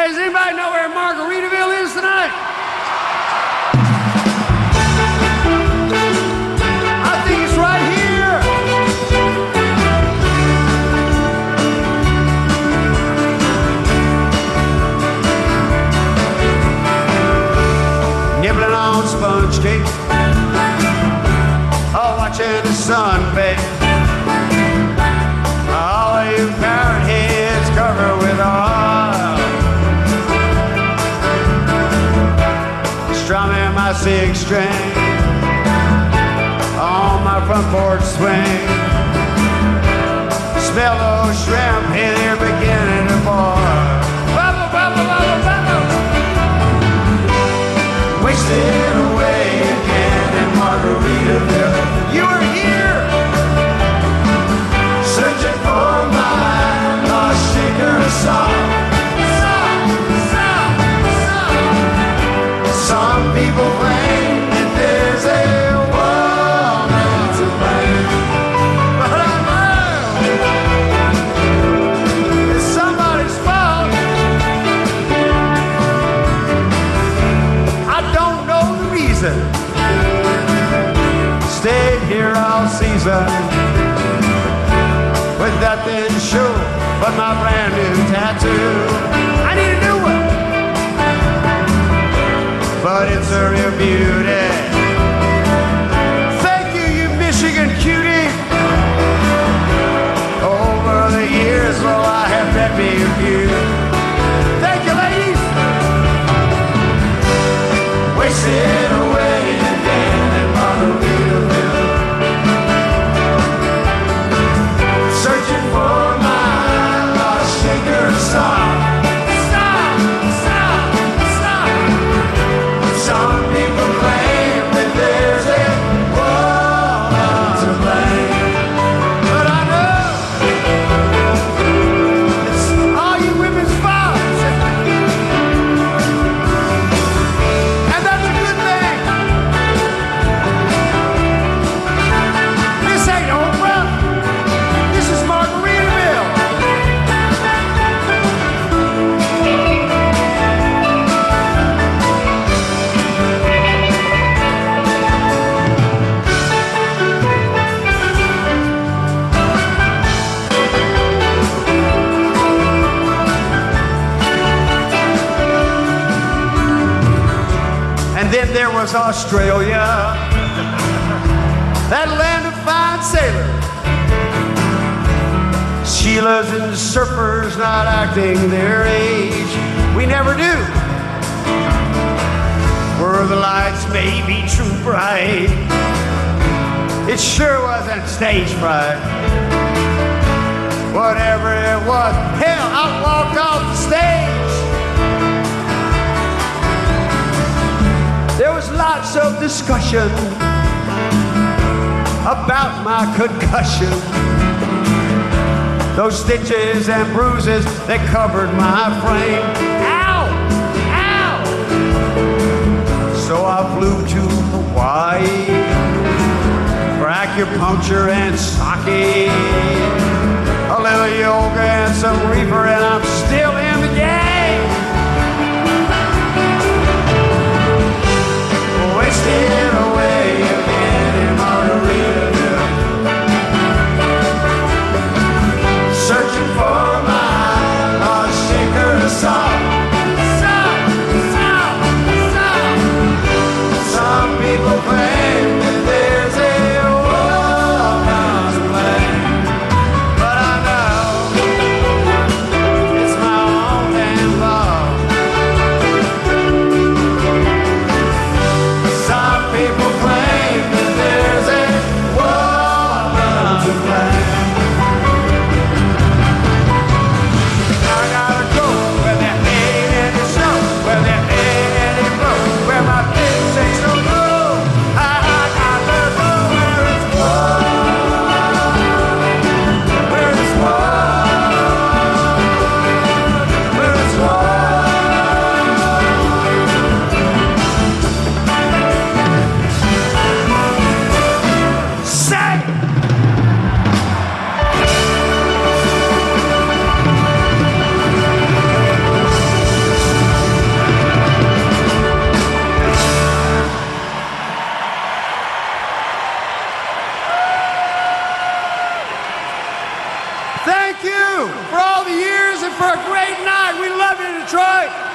Hey, does anybody know where Margaritaville is tonight? I think it's right here. Nibbling on sponge cake, oh, watching the sun bake. All of you parrot heads covered with oil, strumming my six string on my front porch swing. Smell those shrimp, hey, they're beginning to boil. Bubble, bubble, bubble, bubble. Wasted away again in Margaritaville. You were here, searching for my lost shaker of song. Some people claim that there's a woman to blame, but I know it's somebody's fault. I don't know the reason. Stayed here all season with nothing sure but my brand new tattoo. I need a new one, but it's a real beauty. Thank you, you Michigan cutie. Over the years, well, I have met me a few. Thank you, ladies. Wasted away again in Margaritaville, searching for my lost shaker song. Some people claim that there's a woman to blame, but I know it's all you women's fault, and that's a good thing. This ain't Oprah, this is Margaritaville. And then there was Australia, that land of fine sailors, Sheilas and surfers not acting their age. We never do, where the lights may be too bright. It sure wasn't stage fright. Whatever it was, hell, I walked off the stage. There was lots of discussion about my concussion, those stitches and bruises that covered my frame. Ow! Ow! So I flew to Hawaii for acupuncture and sake, a little yoga and some reefer, and I'm still in the game. Wasted away again in Margaritaville, searching for my lost shaker of song. Some people claim that there's a woman to blame, but I know for a great night. We love you, Detroit.